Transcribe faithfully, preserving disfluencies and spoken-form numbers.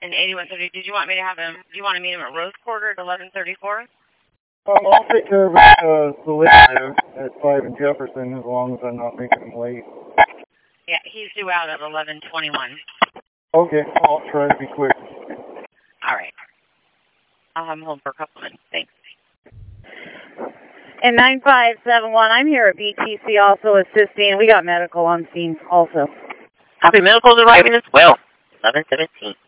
in eighty-one thirty. Did you want me to have him, do you want to meet him at Rose Quarter at eleven thirty-four? Um, I'll take care of it, uh, the later there at five in Jefferson, as long as I'm not making him late. Yeah, he's due out at eleven twenty-one. Okay, I'll try to be quick. All right. I'll have him hold for a couple minutes. Thanks. And nine five seven one, I'm here at B T C also assisting. We got medical on scene also. Copy, medical's arriving as well. eleven seventeen.